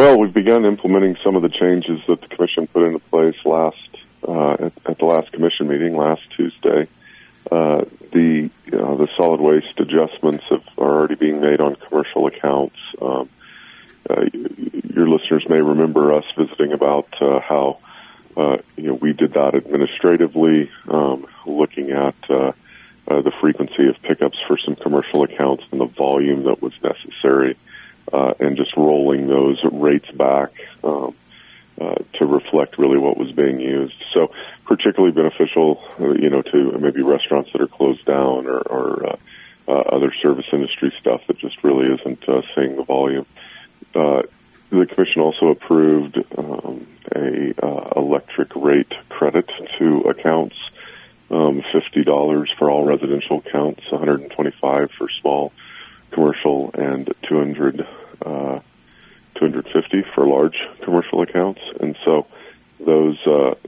Well, we've begun implementing some of the changes that the Commission put into place at the last Commission meeting last Tuesday. The solid waste adjustments are already being made on commercial accounts. Your listeners may remember us visiting about how we did that administratively, looking at the frequency of pickups for some commercial accounts and the volume that was necessary, and just rolling those rates back to reflect really what was being used. So particularly beneficial, to maybe restaurants that are closed down or other service industry stuff that just really isn't seeing the volume. The Commission also approved a electric rate credit to accounts, $50 for all residential accounts, $125 for small commercial, and $250 for large commercial accounts. And so those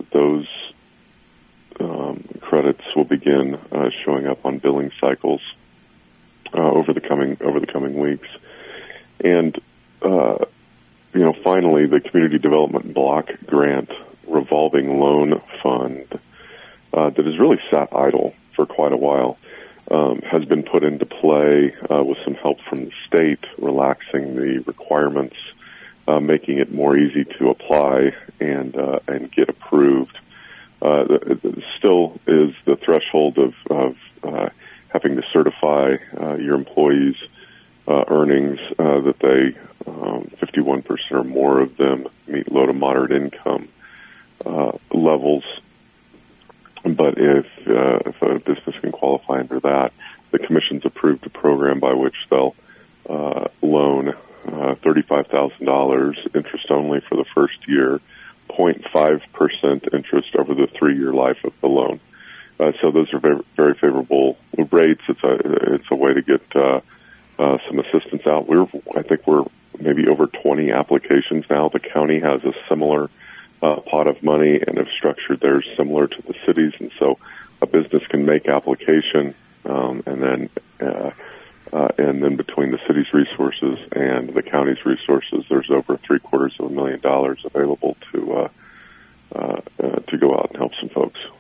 credits will begin showing up on billing cycles over the coming weeks. And finally, the Community Development Block Grant revolving loan fund that has really sat idle for quite a while has been put into play with some help from the state, relaxing the requirements, making it more easy to apply and get approved. Still is the threshold of having to certify your employees' earnings that they 51% or more of them meet low to moderate income levels. But if a business can qualify under that, the Commission's approved a program by which they'll loan $35,000 interest only for the first year, 0.5% interest over the 3-year life of the loan. So those are very, very favorable rates. It's a way to get some assistance out. I think we're maybe over 20 applications now. The county has a similar pot of money and have structured theirs similar to the cities, and so a business can make application, and then between the city's resources and the county's resources, there's over $750,000 available to go out and help some folks.